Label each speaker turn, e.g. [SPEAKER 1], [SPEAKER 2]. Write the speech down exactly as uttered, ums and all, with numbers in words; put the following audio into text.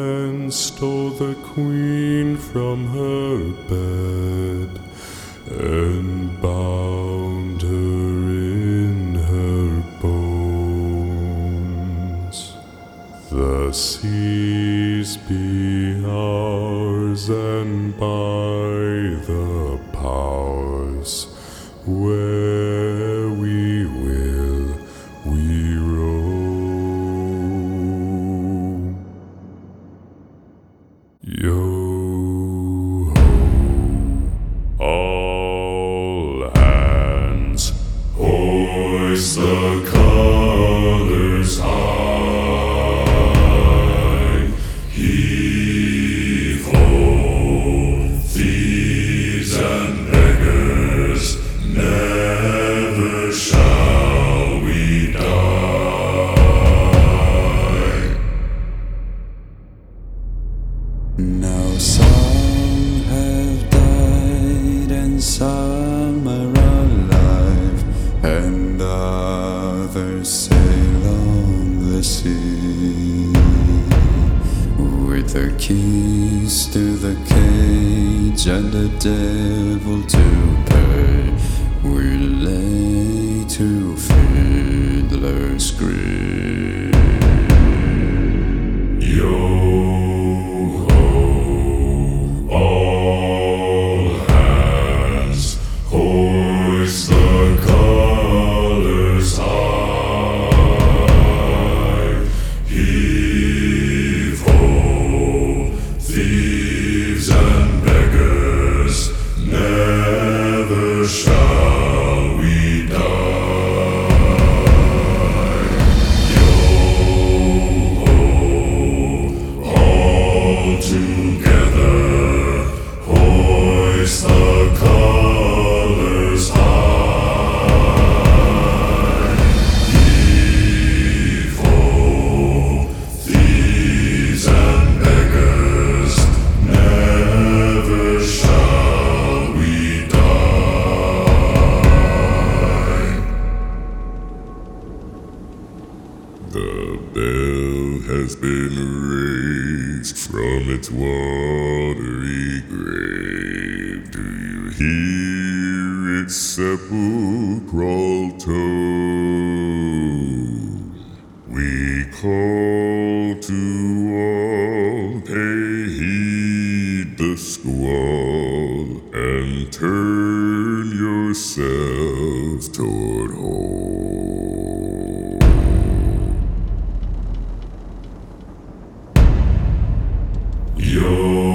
[SPEAKER 1] man stole the queen from her bed and bound her in her bones. The seas be ours, and by the powers where we will we roam. Yo ho, all hands, hoist the colors high. Heave ho, thieves and beggars, never shall we die.
[SPEAKER 2] Now some have died and some are alive, and others sail on the sea with the keys to the cage and the devil to pay. We lay to fiddler's grave.
[SPEAKER 1] Yo ho, all hands, hoist the colors high. Heave ho, thieves and beggars, never shall we die. Yo ho, all together, hoist the colors high. Heave ho, thieves and beggars, never shall we die. The bell has been raised from its watery grave. Do you hear its sepulchral tone? We call to all, pay heed the squall, and turn yourselves toward home. Yo